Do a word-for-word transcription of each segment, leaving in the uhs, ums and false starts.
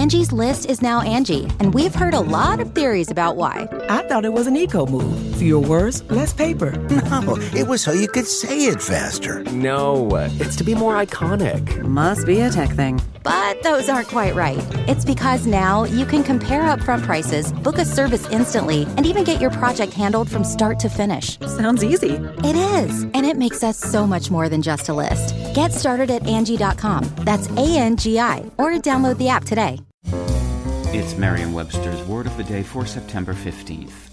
Angie's List is now Angie, and we've heard a lot of theories about why. I thought it was an eco move. Fewer words, less paper. No, it was so you could say it faster. No, it's to be more iconic. Must be a tech thing. But those aren't quite right. It's because now you can compare upfront prices, book a service instantly, and even get your project handled from start to finish. Sounds easy. It is, and it makes us so much more than just a list. Get started at Angie dot com. That's A N G I, or download the app today. It's Merriam-Webster's Word of the Day for September fifteenth.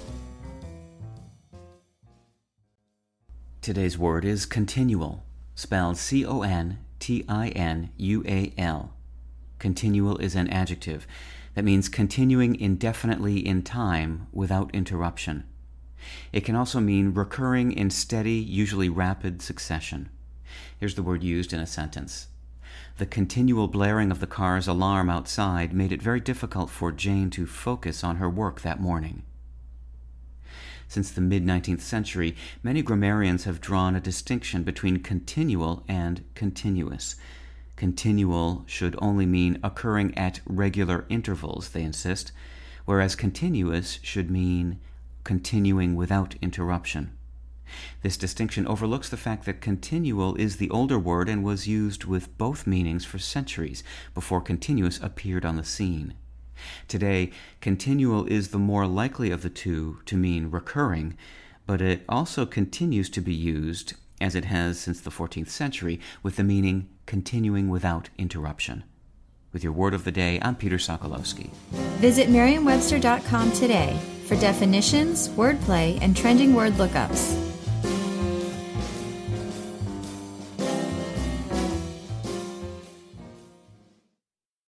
Today's word is continual, spelled C O N T I N U A L. Continual is an adjective that means continuing indefinitely in time without interruption. It can also mean recurring in steady, usually rapid succession. Here's the word used in a sentence. The continual blaring of the car's alarm outside made it very difficult for Jane to focus on her work that morning. Since the mid-nineteenth century, many grammarians have drawn a distinction between continual and continuous. Continual should only mean occurring at regular intervals, they insist, whereas continuous should mean continuing without interruption. This distinction overlooks the fact that continual is the older word and was used with both meanings for centuries before continuous appeared on the scene. Today, continual is the more likely of the two to mean recurring, but it also continues to be used, as it has since the fourteenth century, with the meaning continuing without interruption. With your Word of the Day, I'm Peter Sokolowski. Visit Merriam Webster dot com today for definitions, wordplay, and trending word lookups.